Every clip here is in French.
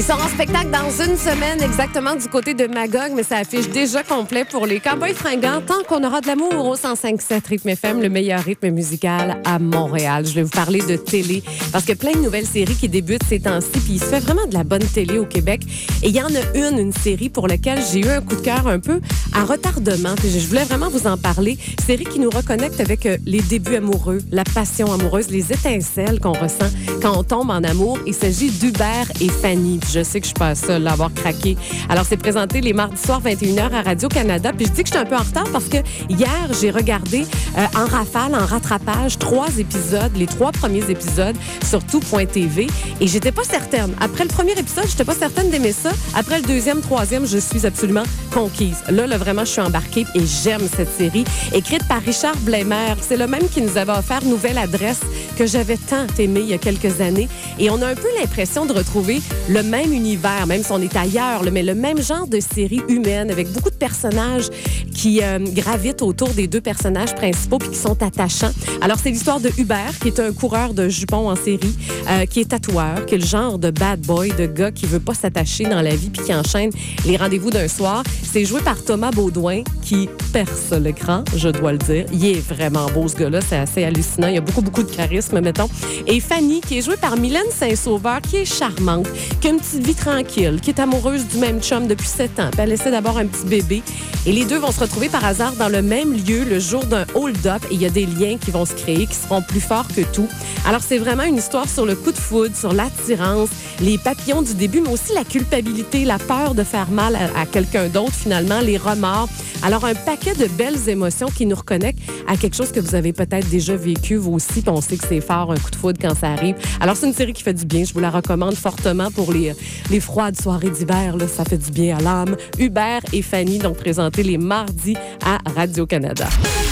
Ils sont en spectacle dans une semaine exactement du côté de Magog, mais ça affiche déjà complet pour les Cowboys fringants. Tant qu'on aura de l'amour au 105.7 Rythme FM, le meilleur rythme musical à Montréal. Je vais vous parler de télé parce que plein de nouvelles séries qui débutent ces temps-ci, puis il se fait vraiment de la bonne télé au Québec. Et il y en a une série pour laquelle j'ai eu un coup de cœur un peu à retardement. Puis je voulais vraiment vous en parler. Série qui nous reconnecte avec les débuts amoureux, la passion amoureuse, les étincelles qu'on ressent quand on tombe en amour. Il s'agit d'Hubert et Fanny. Puis je sais que je suis pas seule à avoir craqué. Alors, c'est présenté les mardis soirs 21h à Radio-Canada. Puis je dis que je suis un peu en retard parce que hier, j'ai regardé en rafale, en rattrapage, 3 épisodes, les 3 premiers épisodes sur tout.tv. Et j'étais pas certaine. Après le premier épisode, j'étais pas certaine d'aimer ça. Après le deuxième, troisième, je suis absolument conquise. Là, vraiment, je suis embarquée et j'aime cette série. Écrite par Richard Bleimer. C'est le même qui nous avait offert Nouvelle Adresse que j'avais tant aimé il y a quelques années. Et on a un peu l'impression de retrouver le même univers, même si on est ailleurs, mais le même genre de série humaine avec beaucoup de personnages qui gravitent autour des 2 personnages principaux puis qui sont attachants. Alors, c'est l'histoire de Hubert, qui est un coureur de jupons en série, qui est tatoueur, qui est le genre de bad boy, de gars qui veut pas s'attacher dans la vie puis qui enchaîne les rendez-vous d'un soir. C'est joué par Thomas Baudouin, qui perce l'écran, je dois le dire. Il est vraiment beau, ce gars-là. C'est assez hallucinant. Il y a beaucoup de charisme, mettons. Et Fanny, qui est jouée par Mylène Saint-Sauveur, qui est charmante, qui a une petite vie tranquille, qui est amoureuse du même chum depuis 7 ans. Puis elle essaie d'avoir un petit bébé. Et les deux vont se retrouver par hasard dans le même lieu le jour d'un hold-up. Et il y a des liens qui vont se créer, qui seront plus forts que tout. Alors, c'est vraiment une histoire sur le coup de foudre, sur l'attirance, les papillons du début, mais aussi la culpabilité, la peur de faire mal à quelqu'un d'autre, finalement, les remords. Alors, un paquet de belles émotions qui nous reconnectent à quelque chose que vous avez peut-être déjà vécu, vous aussi, puis on sait que c'est fort, un coup de foudre quand ça arrive. Alors, c'est une série qui fait du bien. Je vous la recommande fortement pour les froides soirées d'hiver. Là, ça fait du bien à l'âme. Hubert et Fanny, donc présentés les mardis à Radio-Canada.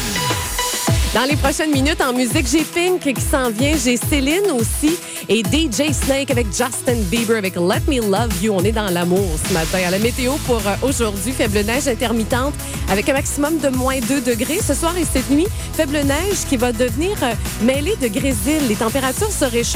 Dans les prochaines minutes, en musique, j'ai Pink qui s'en vient. J'ai Céline aussi et DJ Snake avec Justin Bieber avec Let Me Love You. On est dans l'amour ce matin. À la météo pour aujourd'hui, faible neige intermittente avec un maximum de moins 2 degrés. Ce soir et cette nuit, faible neige qui va devenir mêlée de grésil. Les températures se réchauffent.